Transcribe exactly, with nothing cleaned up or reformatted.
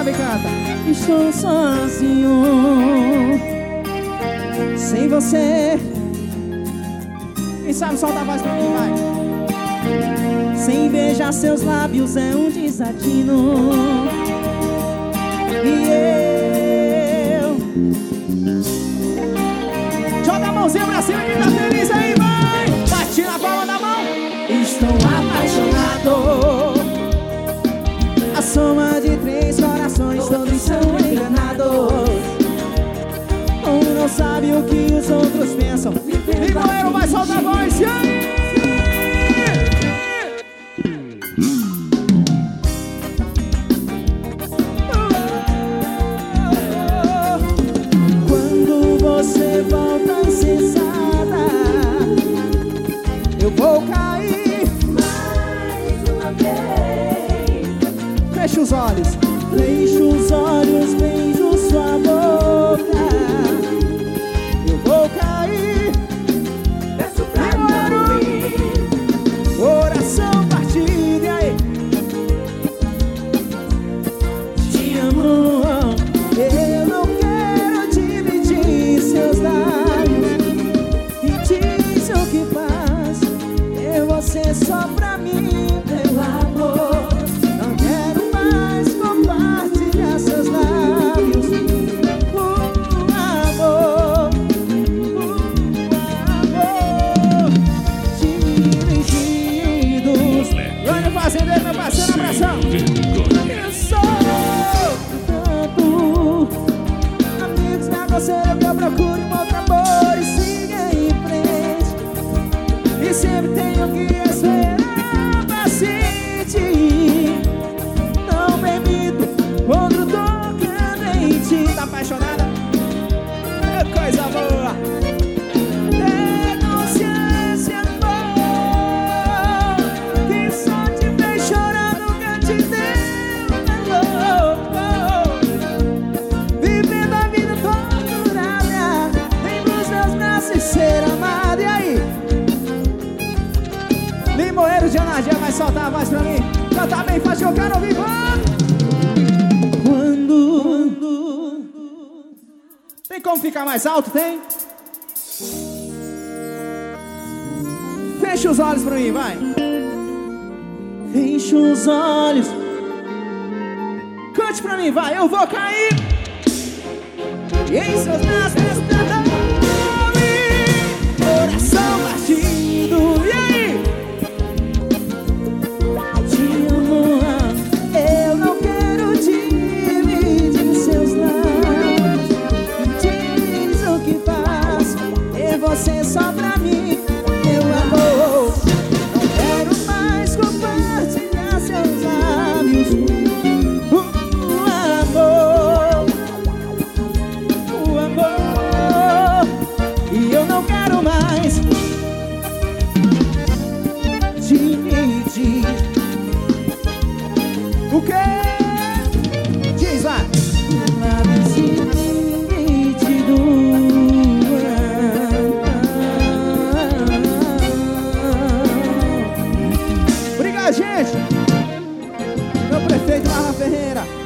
vem, canta. Estou sozinho sem você. Quem sabe solta a voz pra mim, vai. Sem beijar seus lábios é um desatino. E eu joga a mãozinha pra cima, quem tá feliz aí, vai. Bate na palma da mão. Estou apaixonado. A soma de três corações, todos são enganados. Um não sabe o que os outros pensam. Limoeiro vai soltar a voz, e aí? Quando você volta incensada, eu vou cair mais uma vez. Fecha os olhos, fecha os olhos, beijo sua boca. Eu vou cair, peço pra dormir, coração partido, e aí? Te amo, eu não quero dividir seus lábios. E diz o que faz, ter você só pra mim, meu amor. Não quero mais compartilhar seus lábios. O amor, o amor dirigidos. Olha o fazendeiro, meu parceiro, abração. Eu sou tanto amigos na coceira que eu procuro um outro amor e siga em frente. E sempre tenho que esperar pra sentir. Não permito outro tocando em ti. Tá apaixonada? É coisa boa. Denúncia de amor que só te fez chorar, nunca te deu valor. Vivendo a vida torturada, vem pros meus braços e ser amada. E aí? Limoeiro de Anardia vai soltar a voz pra mim. Canta bem, faz que eu quero ouvir. Quando, quando tem como ficar mais alto? Tem? Fecha os olhos pra mim, vai. Fecha os olhos. Cante pra mim, vai. Eu vou cair e em seus braços esperando. Coração partido. E aí? Te amo, eu não quero dividir seus lábios. Diz o que faz, ter você só pra mim, meu amor. Não quero mais compartilhar seus lábios. O amor, o amor. E eu não quero mais dividir. O quê? Diz lá. Lábios divididos. Obrigado, gente. Meu prefeito Marlon Ferreira.